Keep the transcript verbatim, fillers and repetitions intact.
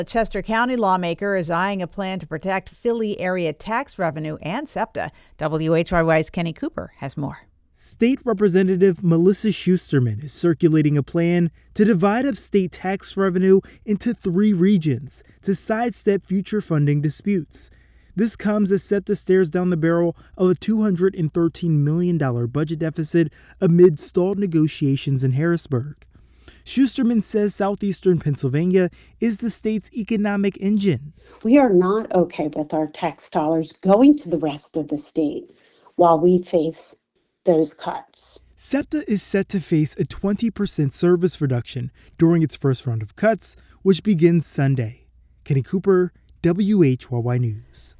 A Chester County lawmaker is eyeing a plan to protect Philly area tax revenue and SEPTA. W H Y Y's Kenny Cooper has more. State Representative Melissa Schusterman is circulating a plan to divide up state tax revenue into three regions to sidestep future funding disputes. This comes as SEPTA stares down the barrel of a two hundred thirteen million dollars budget deficit amid stalled negotiations in Harrisburg. Schusterman says southeastern Pennsylvania is the state's economic engine. We are not okay with our tax dollars going to the rest of the state while we face those cuts. SEPTA is set to face a twenty percent service reduction during its first round of cuts, which begins Sunday. Kenny Cooper, W H Y Y News.